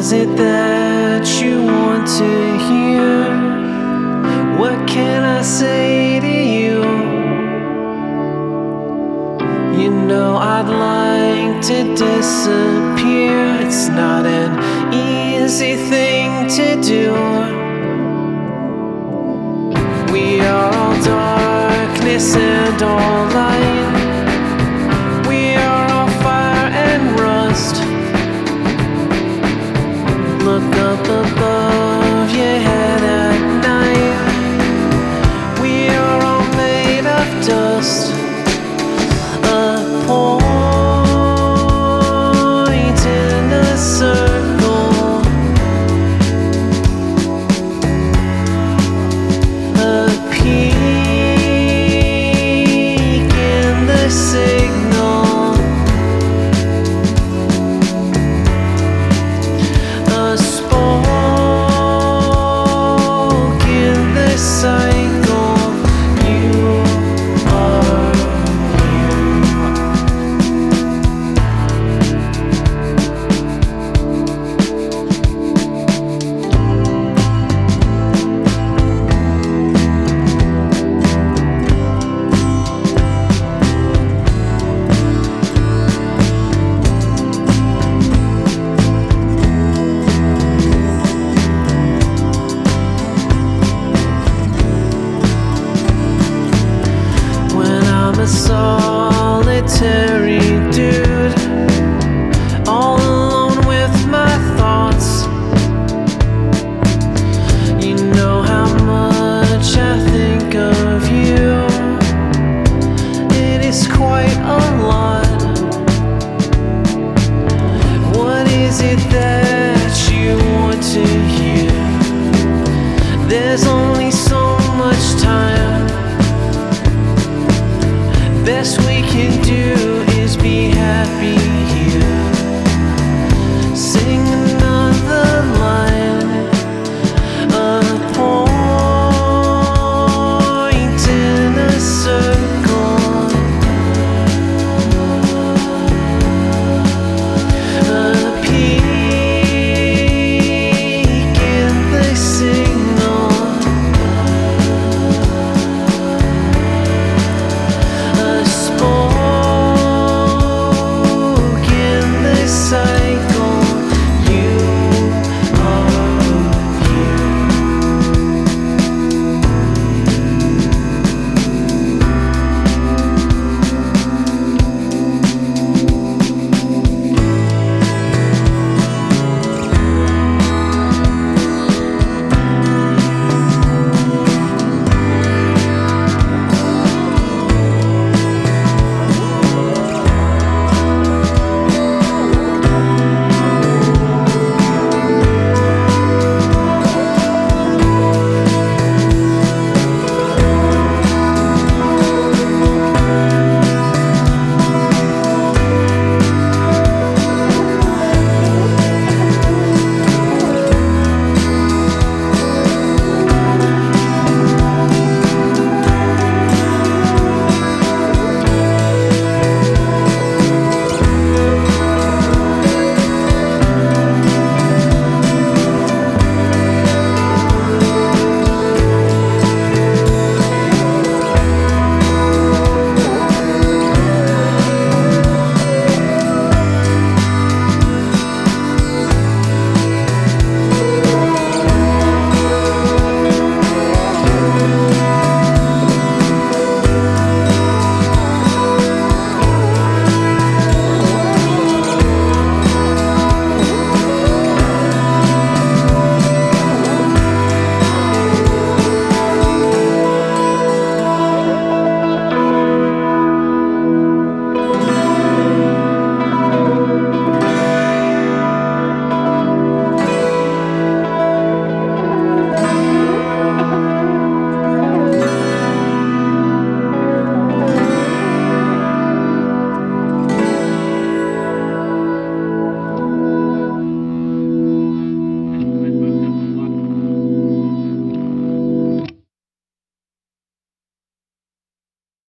is it that you want to hear? What can I say to you? You know I'd like to disappear. It's not an easy thing to do. We are all darkness and all light. We are all fire and rust. Look up above your head at night. We are all made of dust. A point in a circle, a peak in the signal, a spoke in the cycle. You are a solitary dude, all alone with my thoughts. You know how much I think of you. It is quite a lot. What is it that